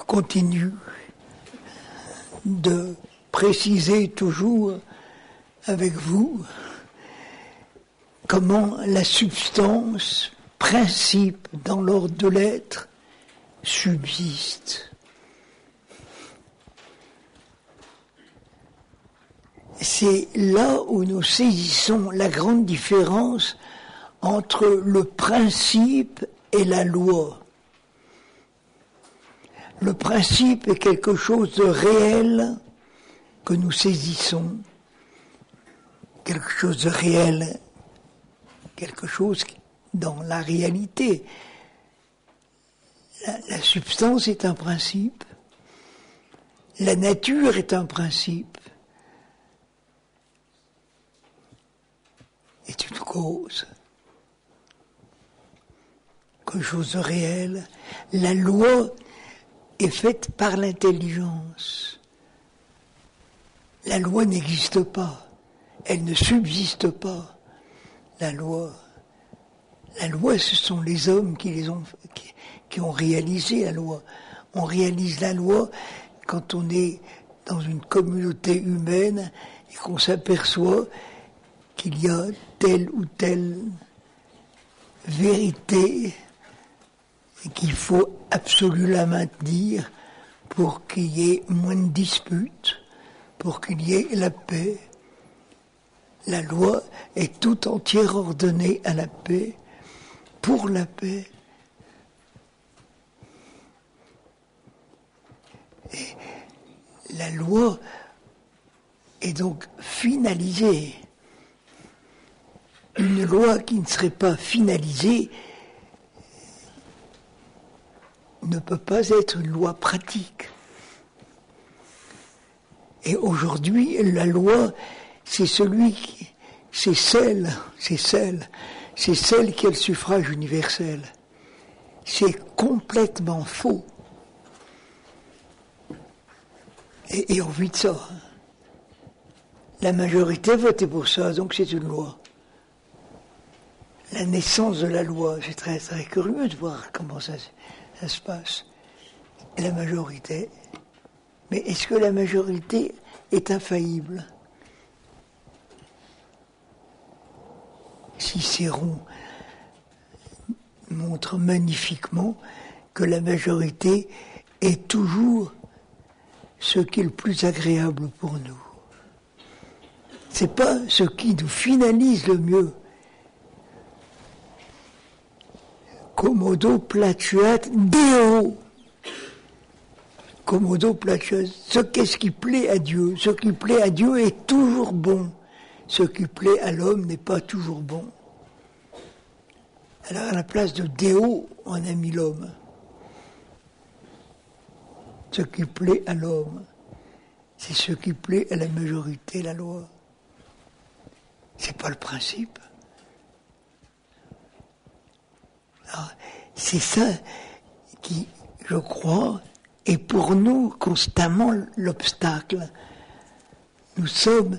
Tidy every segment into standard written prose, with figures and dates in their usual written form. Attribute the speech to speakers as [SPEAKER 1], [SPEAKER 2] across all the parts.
[SPEAKER 1] continue de préciser toujours avec vous comment la substance, principe dans l'ordre de l'être, subsiste. C'est là où nous saisissons la grande différence entre le principe et la loi. Le principe est quelque chose de réel que nous saisissons, quelque chose de réel, quelque chose dans la réalité. La substance est un principe, la nature est un principe, est une cause, quelque chose de réel. La loi est faite par l'intelligence. La loi n'existe pas, elle ne subsiste pas. La loi, ce sont les hommes qui ont réalisé la loi. On réalise la loi quand on est dans une communauté humaine et qu'on s'aperçoit qu'il y a telle ou telle vérité et qu'il faut absolument la maintenir pour qu'il y ait moins de disputes, pour qu'il y ait la paix. La loi est tout entière ordonnée à la paix, pour la paix. Et la loi est donc finalisée. Une loi qui ne serait pas finalisée ne peut pas être une loi pratique. Et aujourd'hui, la loi, c'est celle qui a le suffrage universel. C'est complètement faux. Et on vit de ça. La majorité a voté pour ça, donc c'est une loi. La naissance de la loi, c'est très, très curieux de voir comment ça se passe. Et la majorité. Mais est-ce que la majorité est infaillible ? Cicéron montre magnifiquement que la majorité est toujours ce qui est le plus agréable pour nous. C'est pas ce qui nous finalise le mieux. Commodo placeat Deo. Commodo placeat. Ce qui plaît à Dieu. Ce qui plaît à Dieu est toujours bon. Ce qui plaît à l'homme n'est pas toujours bon. Alors à la place de Deo, on a mis l'homme. Ce qui plaît à l'homme, c'est ce qui plaît à la majorité, la loi. C'est pas le principe. Alors, c'est ça qui, je crois, est pour nous constamment l'obstacle. Nous sommes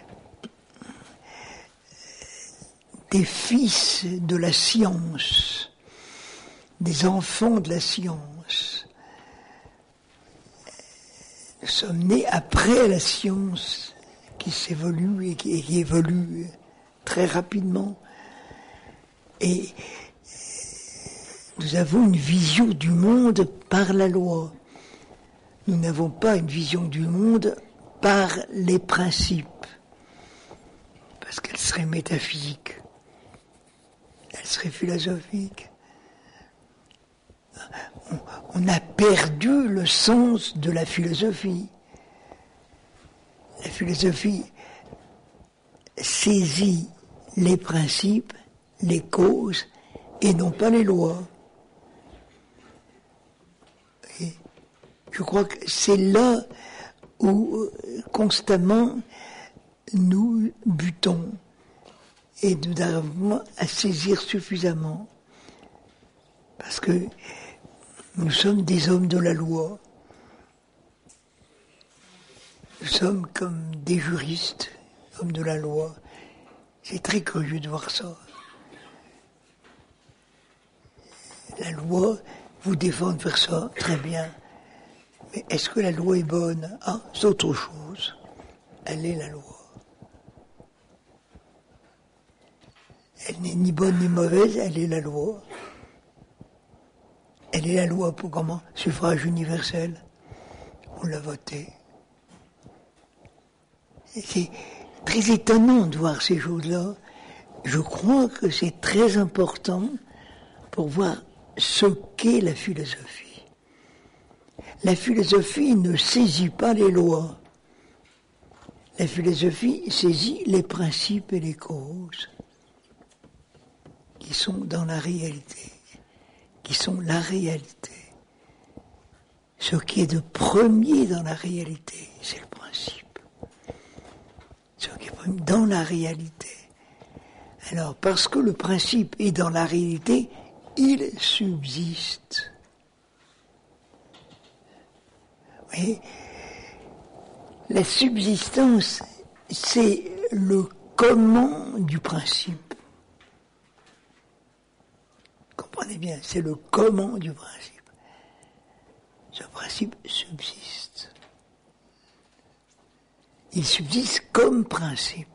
[SPEAKER 1] des fils de la science, des enfants de la science. Nous sommes nés après la science qui s'évolue et qui évolue très rapidement. Et nous avons une vision du monde par la loi. Nous n'avons pas une vision du monde par les principes, parce qu'elle serait métaphysique, elle serait philosophique. On a perdu le sens de la philosophie. La philosophie saisit les principes, les causes, et non pas les lois. Et je crois que c'est là où constamment nous butons et nous n'arrivons à saisir suffisamment. Parce que nous sommes des hommes de la loi. Nous sommes comme des juristes, hommes de la loi. C'est très curieux de voir ça. La loi vous défend de faire ça, très bien. Mais est-ce que la loi est bonne? Ah, c'est autre chose. Elle est la loi. Elle n'est ni bonne ni mauvaise, elle est la loi. Elle est la loi pour comment? Suffrage universel. On l'a voté. Et c'est très étonnant de voir ces choses-là. Je crois que c'est très important pour voir ce qu'est la philosophie. La philosophie ne saisit pas les lois. La philosophie saisit les principes et les causes qui sont dans la réalité, qui sont la réalité. Ce qui est de premier dans la réalité, c'est le principe. Ce qui est premier dans la réalité. Alors, parce que le principe est dans la réalité, il subsiste. Vous voyez, la subsistance, c'est le comment du principe. Comprenez bien, c'est le comment du principe. Ce principe subsiste. Il subsiste comme principe.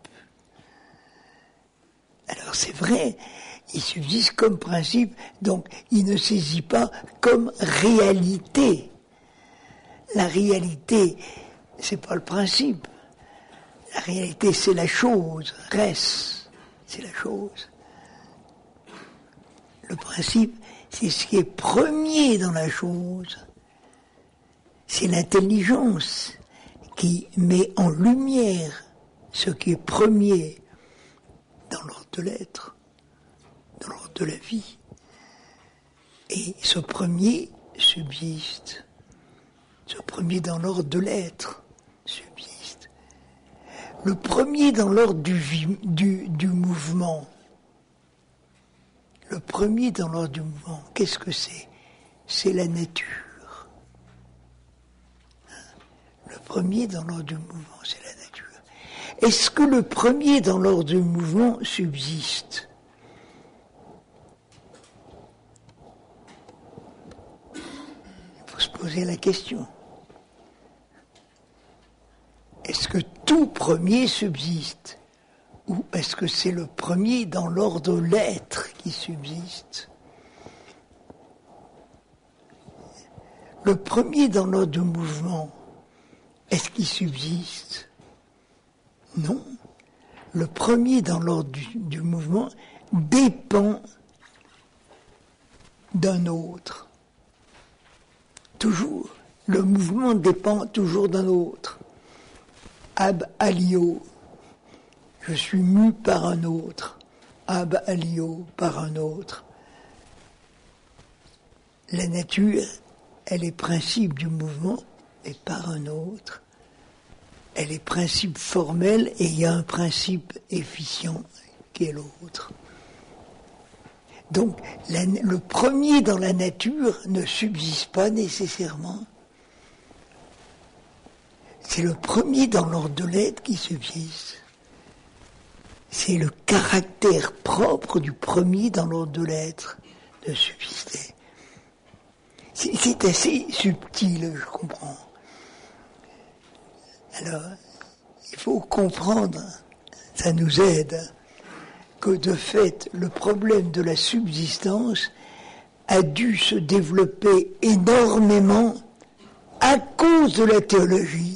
[SPEAKER 1] Alors c'est vrai, il subsiste comme principe, donc il ne saisit pas comme réalité. La réalité, c'est pas le principe. La réalité, c'est la chose. Res, c'est la chose. Le principe, c'est ce qui est premier dans la chose. C'est l'intelligence qui met en lumière ce qui est premier dans l'ordre de l'être, dans l'ordre de la vie. Et ce premier subsiste. Ce premier dans l'ordre de l'être subsiste. Le premier dans l'ordre du mouvement. Le premier dans l'ordre du mouvement, qu'est-ce que c'est? C'est la nature. Le premier dans l'ordre du mouvement, c'est la nature. Est-ce que le premier dans l'ordre du mouvement subsiste? Il faut se poser la question. Est-ce que tout premier subsiste? Ou est-ce que c'est le premier dans l'ordre de l'être qui subsiste? Le premier dans l'ordre du mouvement, est-ce qu'il subsiste? Non. Le premier dans l'ordre du mouvement dépend d'un autre. Toujours. Le mouvement dépend toujours d'un autre. Ab alio. Je suis mu par un autre. Ab alio, par un autre. La nature, elle est principe du mouvement et par un autre. Elle est principe formel et il y a un principe efficient qui est l'autre. Donc, le premier dans la nature ne subsiste pas nécessairement. C'est le premier dans l'ordre de l'être qui subsiste. C'est le caractère propre du premier dans l'ordre de l'être de subsister. C'est assez subtil, je comprends. Alors, il faut comprendre, ça nous aide, que de fait, le problème de la subsistance a dû se développer énormément à cause de la théologie.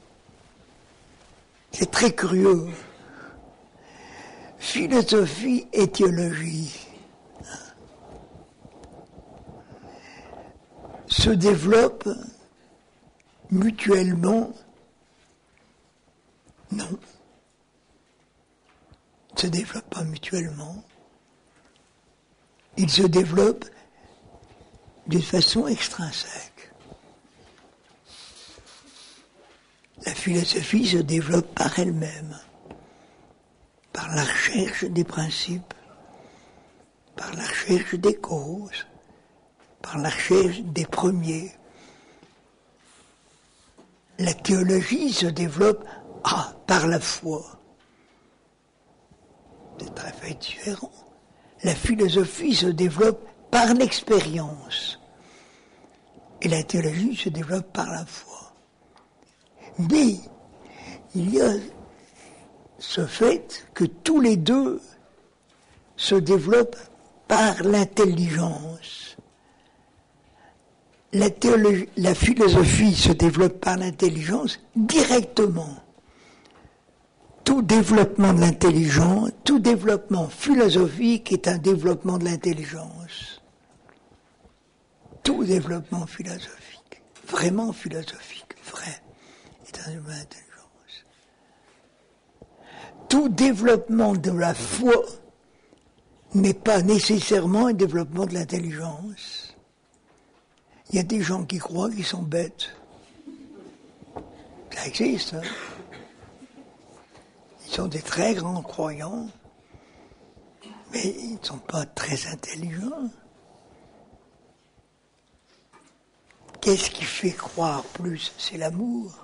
[SPEAKER 1] C'est très curieux. Philosophie et théologie se développent mutuellement. Non. Ils ne se développent pas mutuellement. Ils se développent d'une façon extrinsèque. La philosophie se développe par elle-même, par la recherche des principes, par la recherche des causes, par la recherche des premiers. La théologie se développe par la foi. C'est très fait différent. La philosophie se développe par l'expérience. et la théologie se développe par la foi. Mais il y a ce fait que tous les deux se développent par l'intelligence. La philosophie se développe par l'intelligence directement. Tout développement de l'intelligence, tout développement philosophique est un développement de l'intelligence. Tout développement philosophique, vraiment philosophique, vrai, est un développement de l'intelligence. Tout développement de la foi n'est pas nécessairement un développement de l'intelligence. Il y a des gens qui croient qu'ils sont bêtes. Ça existe, hein. Ils sont des très grands croyants, mais ils ne sont pas très intelligents. Qu'est-ce qui fait croire plus? C'est l'amour.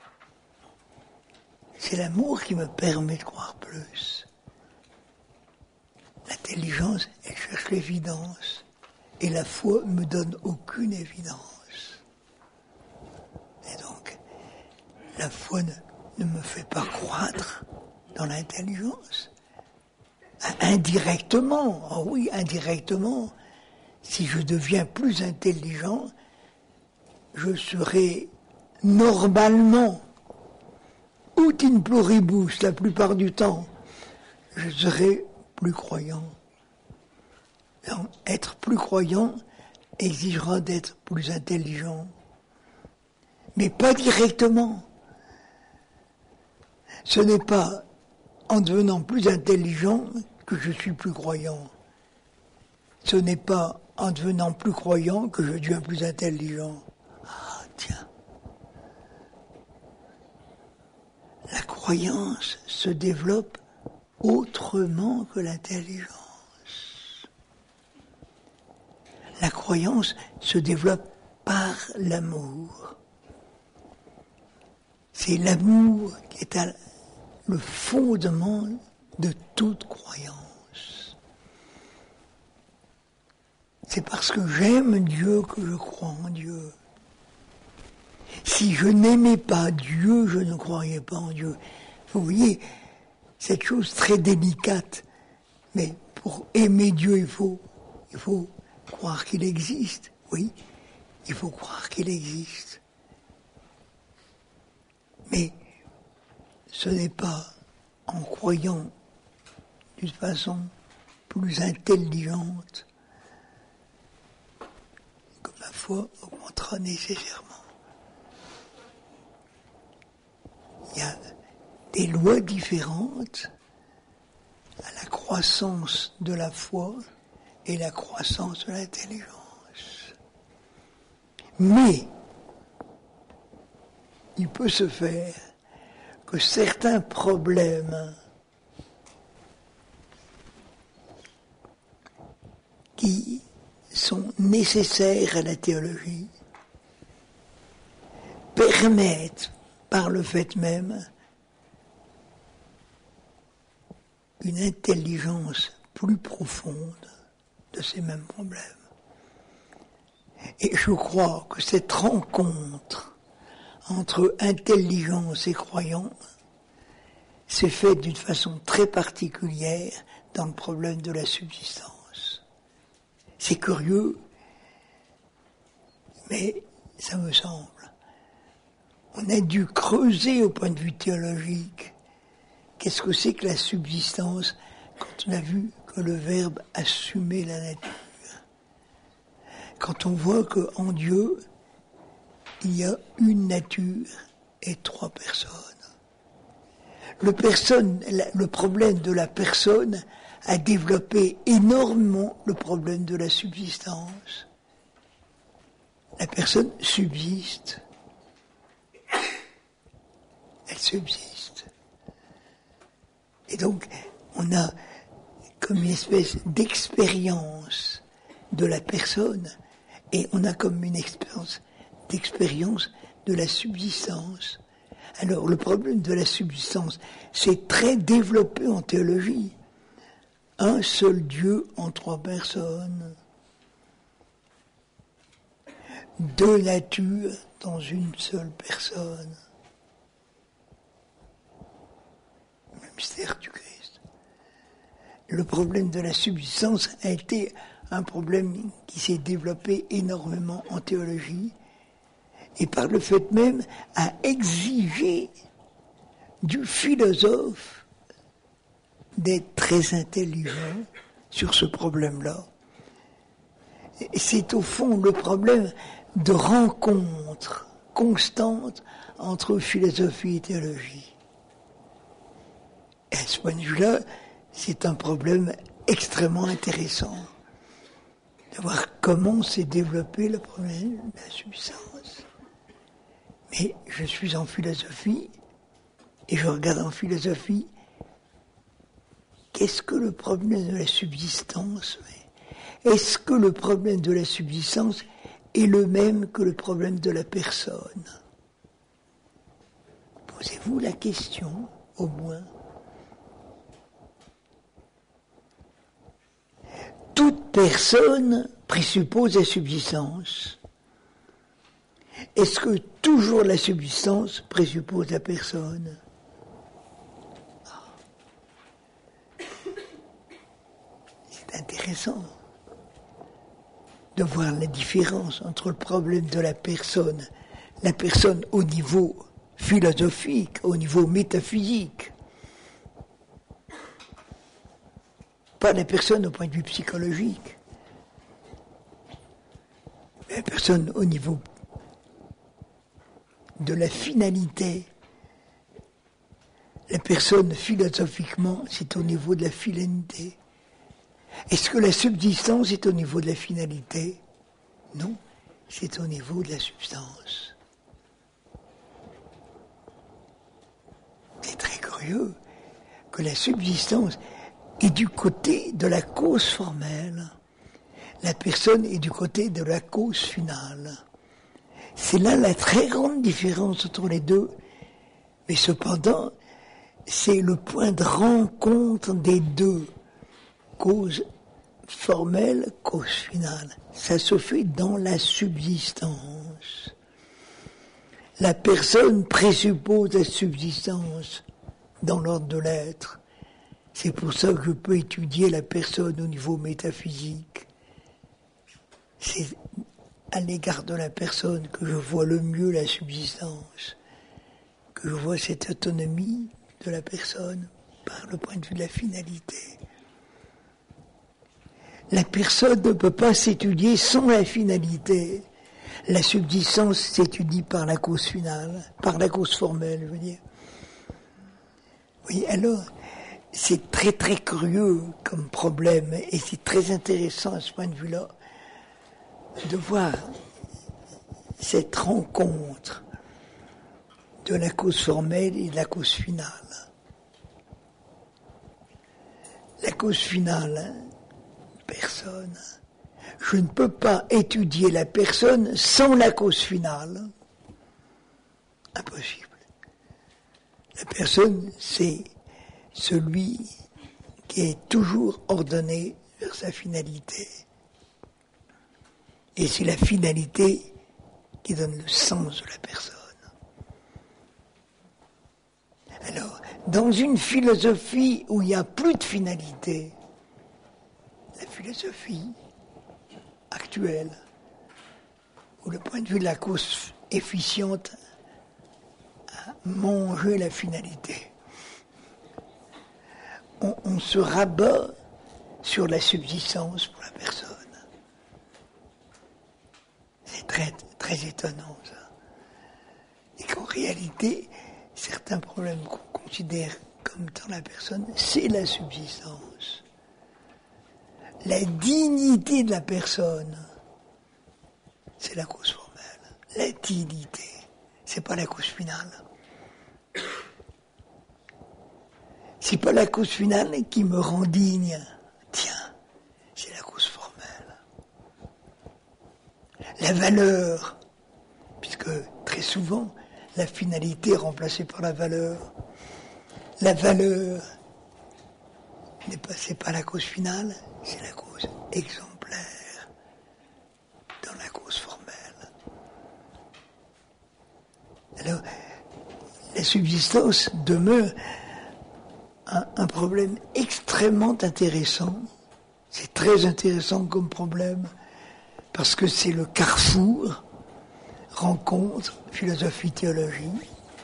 [SPEAKER 1] C'est l'amour qui me permet de croire plus. L'intelligence, elle cherche l'évidence. Et la foi ne me donne aucune évidence. Et donc, la foi ne me fait pas croître dans l'intelligence. Indirectement, oh oui, indirectement, si je deviens plus intelligent, je serai normalement, ut in pluribus, la plupart du temps, je serai plus croyant. Donc, être plus croyant exigera d'être plus intelligent. Mais pas directement. Ce n'est pas en devenant plus intelligent que je suis plus croyant. Ce n'est pas en devenant plus croyant que je deviens plus intelligent. Ah, tiens. La croyance se développe autrement que l'intelligence. La croyance se développe par l'amour. C'est l'amour qui est le fondement de toute croyance. C'est parce que j'aime Dieu que je crois en Dieu. Si je n'aimais pas Dieu, je ne croyais pas en Dieu. Vous voyez, cette chose très délicate. Mais pour aimer Dieu, il faut croire qu'il existe. Oui, il faut croire qu'il existe. Mais ce n'est pas en croyant d'une façon plus intelligente que ma foi augmentera nécessairement. Il y a des lois différentes à la croissance de la foi et la croissance de l'intelligence. Mais il peut se faire que certains problèmes qui sont nécessaires à la théologie permettent, par le fait même, une intelligence plus profonde de ces mêmes problèmes. Et je crois que cette rencontre entre intelligence et croyance s'est faite d'une façon très particulière dans le problème de la subsistance. C'est curieux, mais ça me semble. On a dû creuser au point de vue théologique qu'est-ce que c'est que la subsistance quand on a vu que le Verbe assumait la nature. Quand on voit qu'en Dieu, il y a une nature et trois personnes. Le problème de la personne a développé énormément le problème de la subsistance. La personne subsiste. Elle subsiste. Et donc, on a comme une espèce d'expérience de la personne, et on a comme une d'expérience de la subsistance. Alors, le problème de la subsistance, c'est très développé en théologie. Un seul Dieu en trois personnes. deux natures dans une seule personne. Le mystère du Christ. Le problème de la subsistance a été un problème qui s'est développé énormément en théologie et par le fait même a exigé du philosophe d'être très intelligent sur ce problème-là. Et c'est au fond le problème de rencontre constante entre philosophie et théologie. Et à ce point de vue-là, c'est un problème extrêmement intéressant de voir comment s'est développé le problème de la subsistance. Mais je suis en philosophie et je regarde en philosophie qu'est-ce que le problème de la subsistance fait ? Est-ce que le problème de la subsistance est le même que le problème de la personne ? Posez-vous la question, au moins. Toute personne présuppose la subsistance. Est-ce que toujours la subsistance présuppose la personne ? C'est intéressant de voir la différence entre le problème de la personne au niveau philosophique, au niveau métaphysique, pas la personne au point de vue psychologique, mais la personne au niveau de la finalité. La personne philosophiquement, c'est au niveau de la finalité. Est-ce que la subsistance est au niveau de la finalité ? Non, c'est au niveau de la substance. C'est très curieux que la subsistance est du côté de la cause formelle. La personne est du côté de la cause finale. C'est là la très grande différence entre les deux. Mais cependant, c'est le point de rencontre des deux. Cause formelle, cause finale. Ça se fait dans la subsistance. La personne présuppose la subsistance dans l'ordre de l'être. C'est pour ça que je peux étudier la personne au niveau métaphysique. C'est à l'égard de la personne que je vois le mieux la subsistance, que je vois cette autonomie de la personne par le point de vue de la finalité. La personne ne peut pas s'étudier sans la finalité. La subsistance s'étudie par la cause finale, par la cause formelle, je veux dire. Oui, alors, c'est très très curieux comme problème, et c'est très intéressant à ce point de vue-là, de voir cette rencontre de la cause formelle et de la cause finale. La cause finale, personne. Je ne peux pas étudier la personne sans la cause finale. Impossible. La personne, c'est celui qui est toujours ordonné vers sa finalité. Et c'est la finalité qui donne le sens de la personne. Alors, dans une philosophie où il n'y a plus de finalité, la philosophie actuelle, où le point de vue de la cause efficiente a mangé la finalité, on se rabat sur la subsistance pour la personne. C'est très, très étonnant, ça. Et qu'en réalité, certains problèmes qu'on considère comme étant la personne, c'est la subsistance. La dignité de la personne, c'est la cause formelle. La dignité, c'est pas la cause finale. C'est pas la cause finale qui me rend digne. Tiens, c'est la cause formelle. La valeur, puisque très souvent, la finalité est remplacée par la valeur. La valeur, c'est pas la cause finale, c'est la cause exemplaire dans la cause formelle. la subsistance demeure un problème extrêmement intéressant. C'est très intéressant comme problème, parce que c'est le carrefour, rencontre, philosophie, théologie,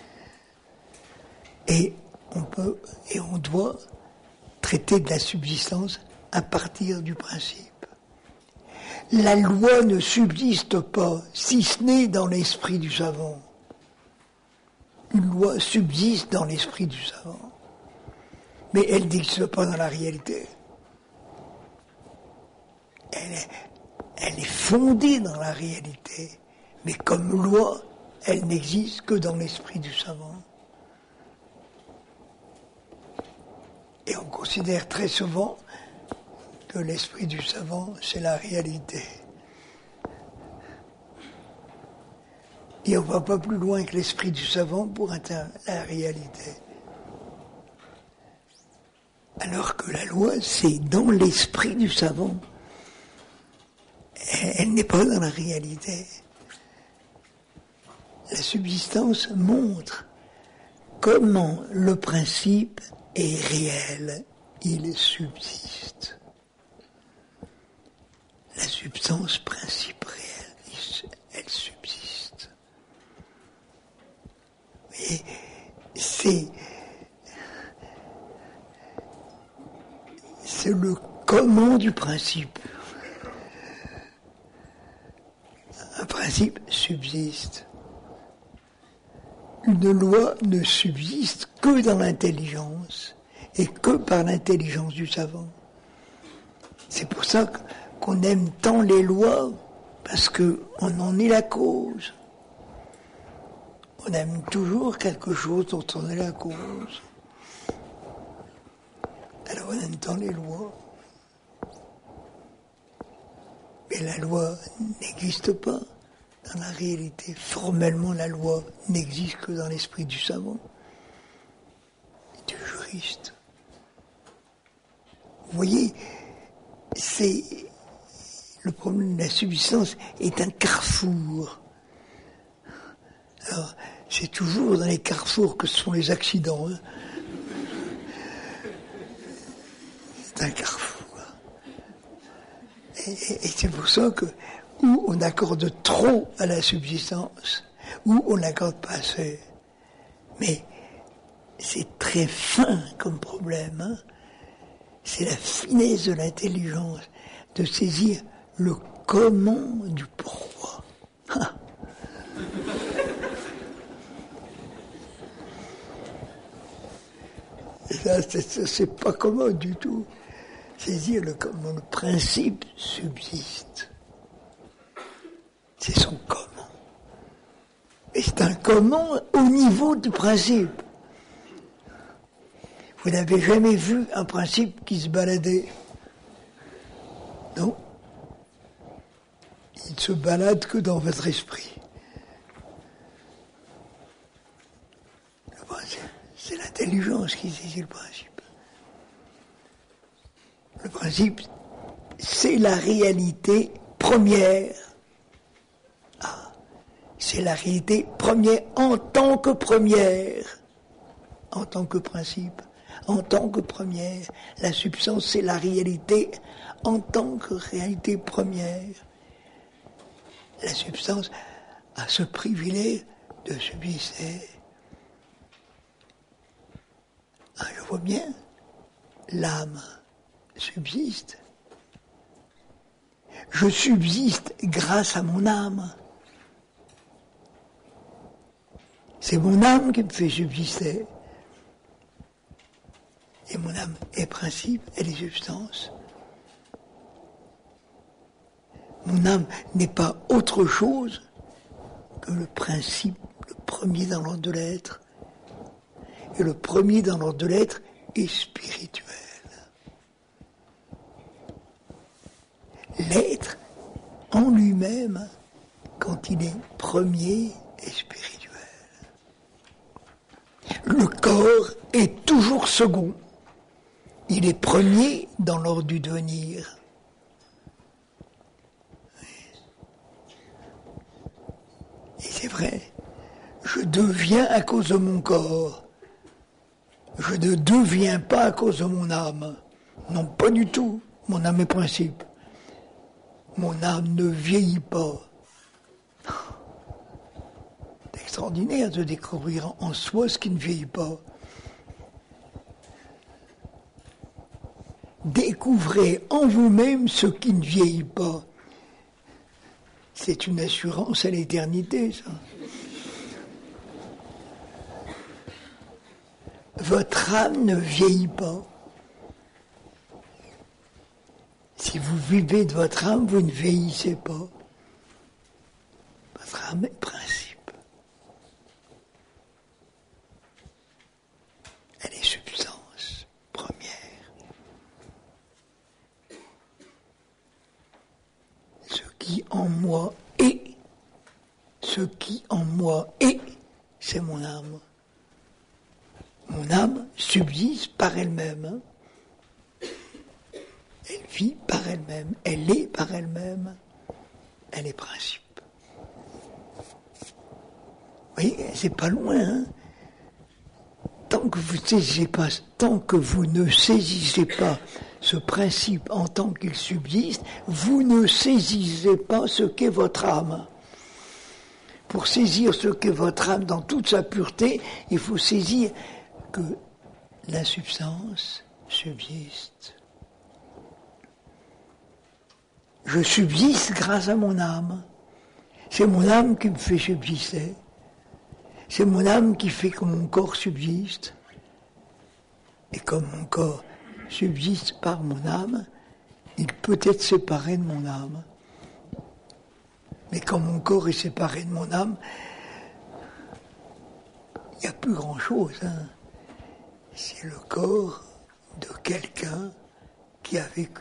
[SPEAKER 1] et on doit traiter de la subsistance à partir du principe. La loi ne subsiste pas, si ce n'est dans l'esprit du savant. Une loi subsiste dans l'esprit du savant, mais elle n'existe pas dans la réalité. Elle est fondée dans la réalité, mais comme loi, elle n'existe que dans l'esprit du savant. Et on considère très souvent que l'esprit du savant, c'est la réalité. Et on ne va pas plus loin que l'esprit du savant pour atteindre la réalité. Alors que la loi, c'est dans l'esprit du savant. Elle n'est pas dans la réalité. La subsistance montre comment le principe est réel, il subsiste. La substance, principe réel, elle subsiste. Et c'est le comment du principe. Un principe subsiste. Une loi ne subsiste que dans l'intelligence et que par l'intelligence du savant. C'est pour ça qu'on aime tant les lois, parce qu'on en est la cause. On aime toujours quelque chose dont on est la cause. Alors on aime tant les lois. Mais la loi n'existe pas dans la réalité. Formellement, la loi n'existe que dans l'esprit du savant et du juriste. Vous voyez, le problème de la subsistance est un carrefour. Alors, c'est toujours dans les carrefours que ce sont les accidents. Hein. C'est un carrefour. Et c'est pour ça que où on accorde trop à la subsistance, ou on n'accorde pas assez. Mais c'est très fin comme problème. Hein. C'est la finesse de l'intelligence de saisir le comment du pourquoi. Ah. Et ça, c'est pas commun du tout. Saisir comment le principe subsiste. C'est son comment. Et c'est un comment au niveau du principe. Vous n'avez jamais vu un principe qui se baladait? Non? Il ne se balade que dans votre esprit. Le principe, c'est l'intelligence qui saisit le principe. Le principe, c'est la réalité première. Ah, c'est la réalité première en tant que première, en tant que principe, en tant que première. La substance, c'est la réalité en tant que réalité première. La substance a ce privilège de subsister. Ah, je vois bien, l'âme subsiste. Je subsiste grâce à mon âme. C'est mon âme qui me fait subsister. Et mon âme est principe, elle est substance. Mon âme n'est pas autre chose que le principe, le premier dans l'ordre de l'être. Et le premier dans l'ordre de l'être est spirituel. L'être en lui-même, quand il est premier, est spirituel. Le corps est toujours second. Il est premier dans l'ordre du devenir. Et c'est vrai, je deviens à cause de mon corps. Je ne deviens pas à cause de mon âme. Non, pas du tout. Mon âme est principe. Mon âme ne vieillit pas. C'est extraordinaire de découvrir en soi ce qui ne vieillit pas. Découvrez en vous-même ce qui ne vieillit pas. C'est une assurance à l'éternité, ça. Votre âme ne vieillit pas. Si vous vivez de votre âme, vous ne vieillissez pas. Votre âme est principe. Elle est substance première. Ce qui en moi est, c'est mon âme. Mon âme subsiste par elle-même. Elle vit par elle-même, elle est par elle-même, elle est principe. Vous voyez, c'est pas loin, hein. Tant que vous ne saisissez pas ce principe en tant qu'il subsiste, vous ne saisissez pas ce qu'est votre âme. Pour saisir ce qu'est votre âme dans toute sa pureté, il faut saisir que la substance subsiste. Je subsiste grâce à mon âme. C'est mon âme qui me fait subsister. C'est mon âme qui fait que mon corps subsiste. Et comme mon corps subsiste par mon âme, il peut être séparé de mon âme. Mais quand mon corps est séparé de mon âme, il n'y a plus grand-chose. Hein. C'est le corps de quelqu'un qui a vécu.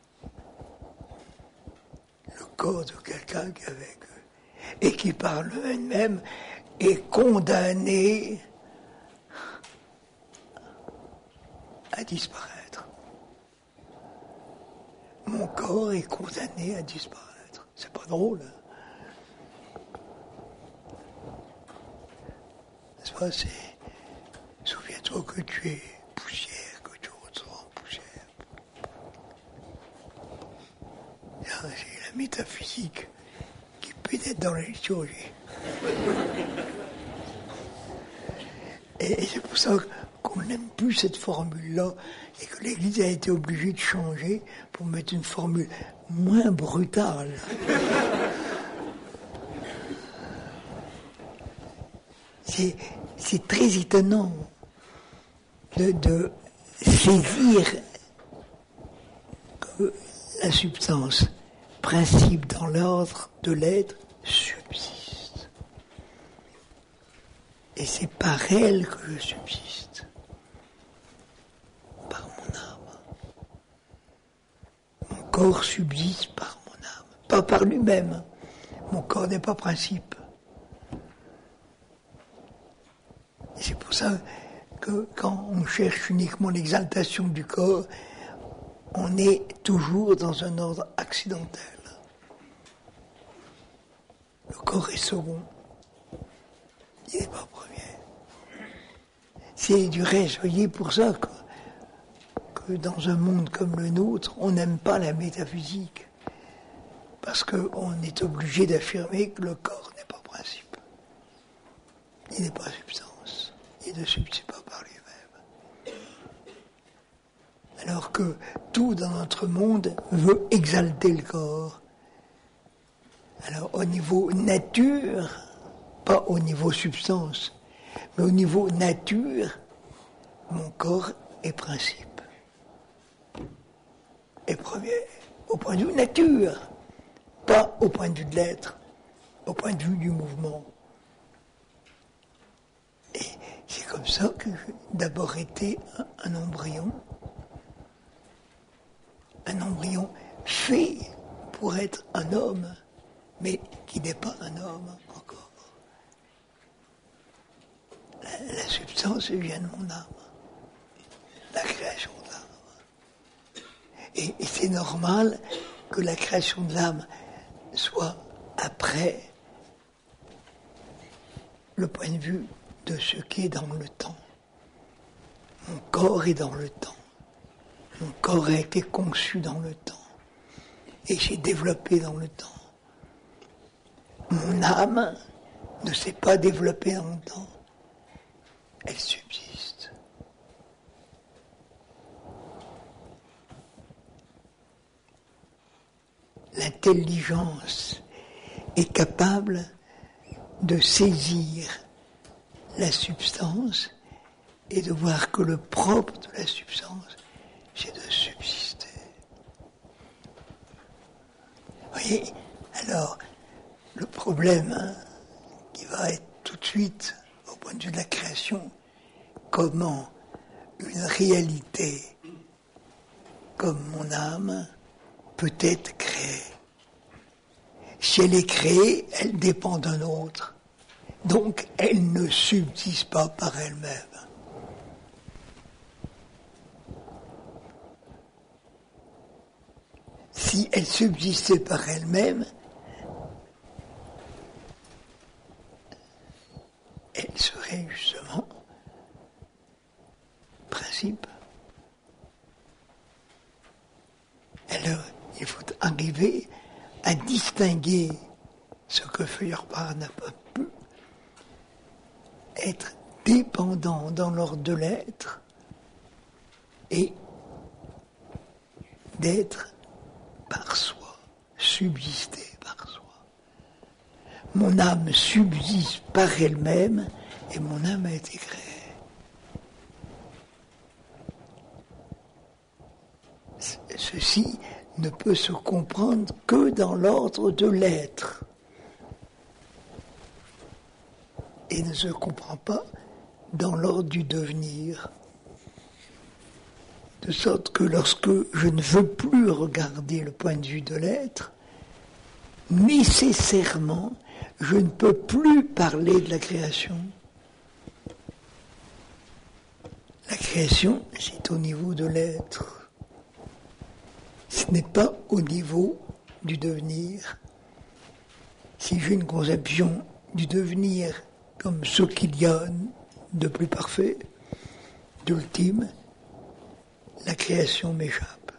[SPEAKER 1] Le corps de quelqu'un qui a vécu. Et qui par lui-même est condamné à disparaître. Mon corps est condamné à disparaître. C'est pas drôle. Hein? N'est-ce pas, souviens-toi que tu es poussière, que tu ressens en poussière. C'est la métaphysique qui pénètre dans la liturgie. Et c'est pour ça qu'on n'aime plus cette formule-là et que l'Église a été obligée de changer pour mettre une formule moins brutale. C'est très étonnant de saisir que la substance, principe dans l'ordre de l'être, subsiste. Et c'est par elle que je subsiste. Par mon âme. Mon corps subsiste par mon âme. Pas par lui-même. Mon corps n'est pas principe. Et c'est pour ça que quand on cherche uniquement l'exaltation du corps, on est toujours dans un ordre accidentel. Le corps est second. Il n'est pas premier. C'est du reste, voyez, pour ça que dans un monde comme le nôtre, on n'aime pas la métaphysique. Parce qu'on est obligé d'affirmer que le corps n'est pas principe. Il n'est pas substance. Il ne subsiste pas par lui-même. Alors que tout dans notre monde veut exalter le corps. Alors au niveau nature, pas au niveau substance, mais au niveau nature, mon corps est principe. Est premier, au point de vue nature, pas au point de vue de l'être, au point de vue du mouvement. Et c'est comme ça que j'ai d'abord été un embryon fait pour être un homme, mais qui n'est pas un homme encore. La substance vient de mon âme, la création de l'âme. Et c'est normal que la création de l'âme soit après le point de vue de ce qui est dans le temps. Mon corps est dans le temps. Mon corps a été conçu dans le temps. Et s'est développé dans le temps. Mon âme ne s'est pas développée dans le temps. Elle subsiste. L'intelligence est capable de saisir la substance et de voir que le propre de la substance, c'est de subsister. Vous voyez, alors, le problème qui va être tout de suite, au point de vue de la création, comment une réalité comme mon âme peut être créée. Si elle est créée, elle dépend d'un autre. Donc, elle ne subsiste pas par elle-même. Si elle subsistait par elle-même, elle serait justement principe. Alors, il faut arriver à distinguer ce que Feuerbach n'a pas pu, être dépendant dans l'ordre de l'être et d'être par soi, subsister par soi. Mon âme subsiste par elle-même et mon âme a été créée. Ceci ne peut se comprendre que dans l'ordre de l'être et ne se comprend pas dans l'ordre du devenir. De sorte que lorsque je ne veux plus regarder le point de vue de l'être, nécessairement, je ne peux plus parler de la création. La création, c'est au niveau de l'être. Ce n'est pas au niveau du devenir. Si j'ai une conception du devenir comme ce qu'il y a de plus parfait, d'ultime, la création m'échappe.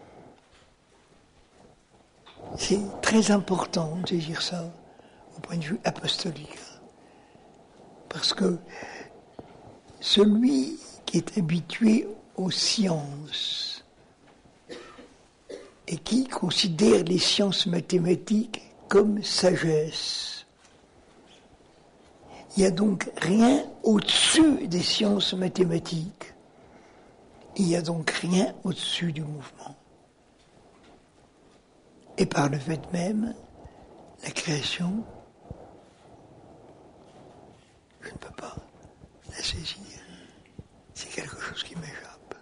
[SPEAKER 1] C'est très important de dire ça au point de vue apostolique. Parce que celui qui est habitué aux sciences et qui considère les sciences mathématiques comme sagesse, il n'y a donc rien au-dessus des sciences mathématiques. Il n'y a donc rien au-dessus du mouvement. Et par le fait même, la création, je ne peux pas la saisir. C'est quelque chose qui m'échappe.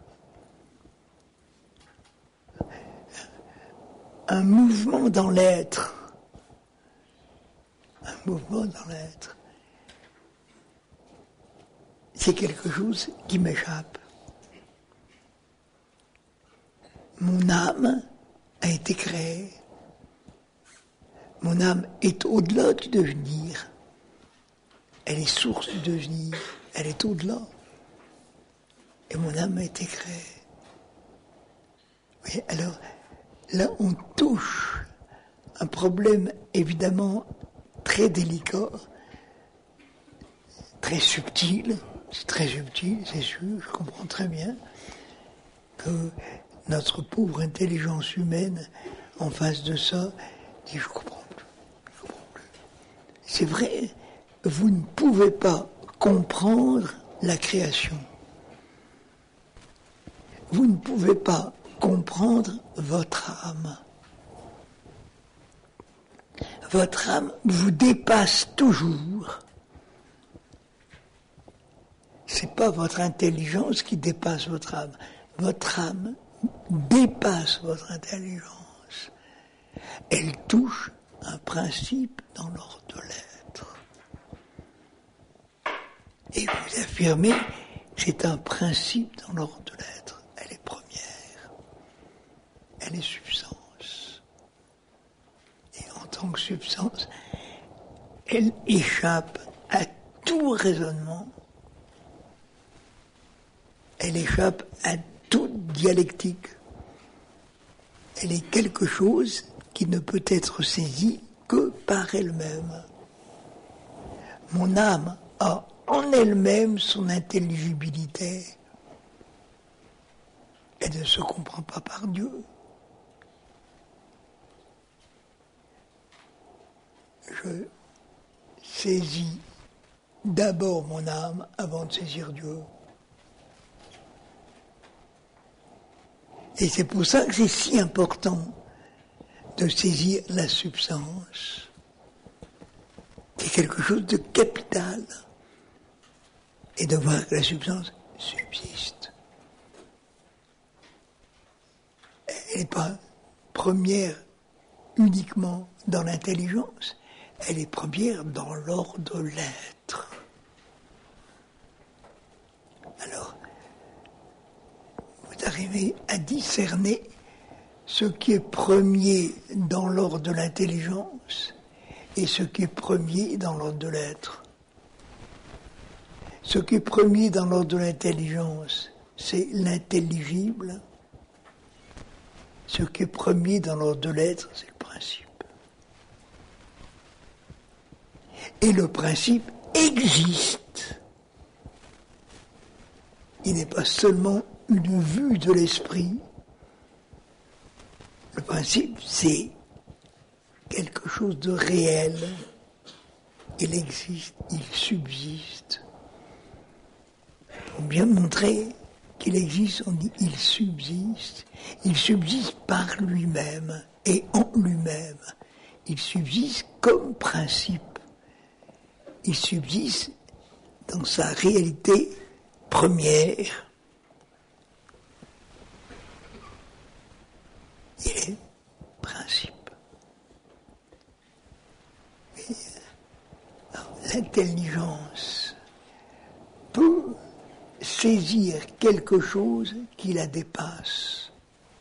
[SPEAKER 1] Un mouvement dans l'être. Un mouvement dans l'être. C'est quelque chose qui m'échappe. Mon âme a été créée. Mon âme est au-delà du devenir. Elle est source du devenir. Elle est au-delà. Et mon âme a été créée. Oui, alors, là, on touche un problème évidemment très délicat, très subtil. C'est très subtil, c'est sûr, je comprends très bien que notre pauvre intelligence humaine, en face de ça, dit je comprends plus. C'est vrai, vous ne pouvez pas comprendre la création. Vous ne pouvez pas comprendre votre âme. Votre âme vous dépasse toujours. C'est pas votre intelligence qui dépasse votre âme. Votre âme dépasse votre intelligence. Elle touche un principe dans l'ordre de l'être. Et vous affirmez, c'est un principe dans l'ordre de l'être. Elle est première. Elle est substance. Et en tant que substance, elle échappe à tout raisonnement. Elle échappe à toute dialectique. Elle est quelque chose qui ne peut être saisi que par elle-même. Mon âme a en elle-même son intelligibilité. Elle ne se comprend pas par Dieu. Je saisis d'abord mon âme avant de saisir Dieu. Et c'est pour ça que c'est si important de saisir la substance. C'est quelque chose de capital. Et de voir que la substance subsiste. Elle n'est pas première uniquement dans l'intelligence, elle est première dans l'ordre de l'être. Alors, vous arrivez à discerner ce qui est premier dans l'ordre de l'intelligence et ce qui est premier dans l'ordre de l'être. Ce qui est premier dans l'ordre de l'intelligence, c'est l'intelligible. Ce qui est premier dans l'ordre de l'être, c'est le principe. Et le principe existe. Il n'est pas seulement une vue de l'esprit. Le principe, c'est quelque chose de réel. Il existe, il subsiste. Pour bien montrer qu'il existe, on dit il subsiste. Il subsiste par lui-même et en lui-même. Il subsiste comme principe. Il subsiste dans sa réalité première. Il est principe. L'intelligence peut saisir quelque chose qui la dépasse.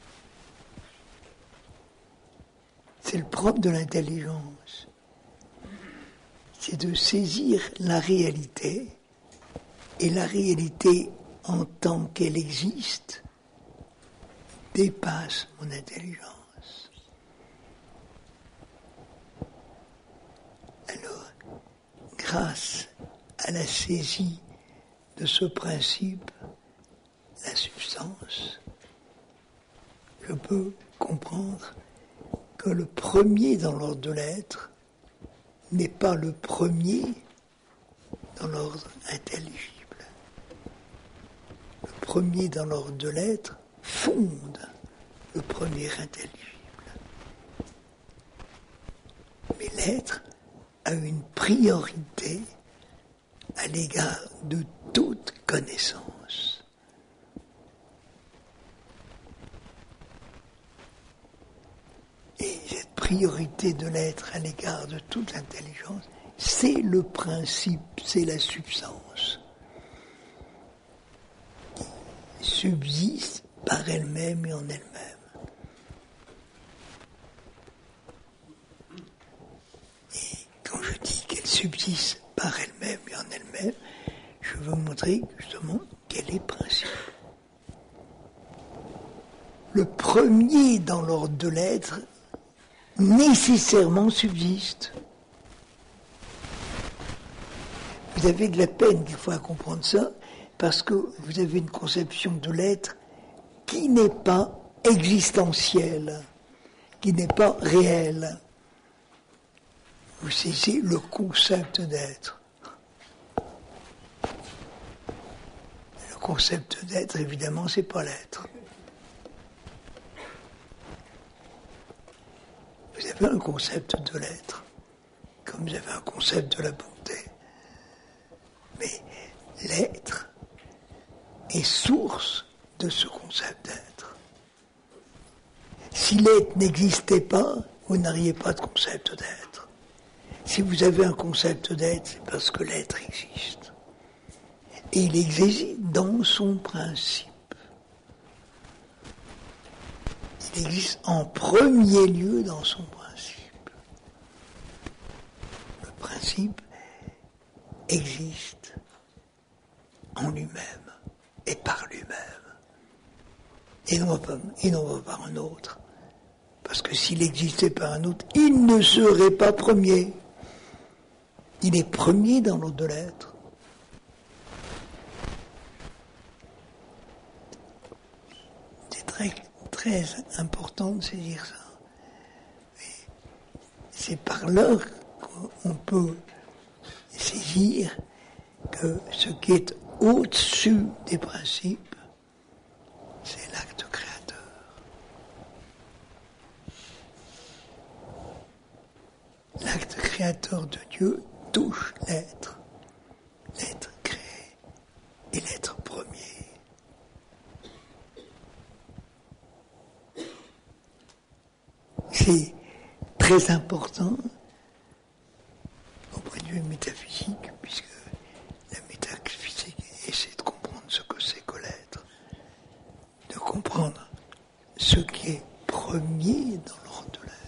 [SPEAKER 1] C'est le propre de l'intelligence. C'est de saisir la réalité, et la réalité en tant qu'elle existe dépasse mon intelligence. Alors, grâce à la saisie de ce principe, la substance, je peux comprendre que le premier dans l'ordre de l'être n'est pas le premier dans l'ordre intelligible. Le premier dans l'ordre de l'être fonde le premier intelligible. Mais l'être a une priorité à l'égard de toute connaissance. Et cette priorité de l'être à l'égard de toute l'intelligence, c'est le principe, c'est la substance. Qui subsiste par elle-même et en elle-même. Et quand je dis qu'elle subsiste par elle-même et en elle-même, je veux montrer justement qu'elle est principe. Le premier dans l'ordre de l'être nécessairement subsiste. Vous avez de la peine des fois à comprendre ça, parce que vous avez une conception de l'être qui n'est pas existentielle, qui n'est pas réelle. Vous saisissez le concept d'être. Le concept d'être, évidemment, c'est pas l'être. Vous avez un concept de l'être, comme vous avez un concept de la bonté. Mais l'être est source de ce concept d'être. Si l'être n'existait pas, vous n'auriez pas de concept d'être. Si vous avez un concept d'être, c'est parce que l'être existe. Et il existe dans son principe. Il existe en premier lieu dans son principe. Le principe existe en lui-même et par lui-même. Et non pas par un autre. Parce que s'il existait par un autre, il ne serait pas premier. Il est premier dans l'ordre de l'être. C'est très, très important de saisir ça. Et c'est par là qu'on peut saisir que ce qui est au-dessus des principes, c'est l'acte créateur. L'acte créateur de Dieu touche l'être créé et l'être premier. C'est très important au point de vue métaphysique, puisque la métaphysique essaie de comprendre ce que c'est que l'être, de comprendre ce qui est premier dans l'ordre de l'être.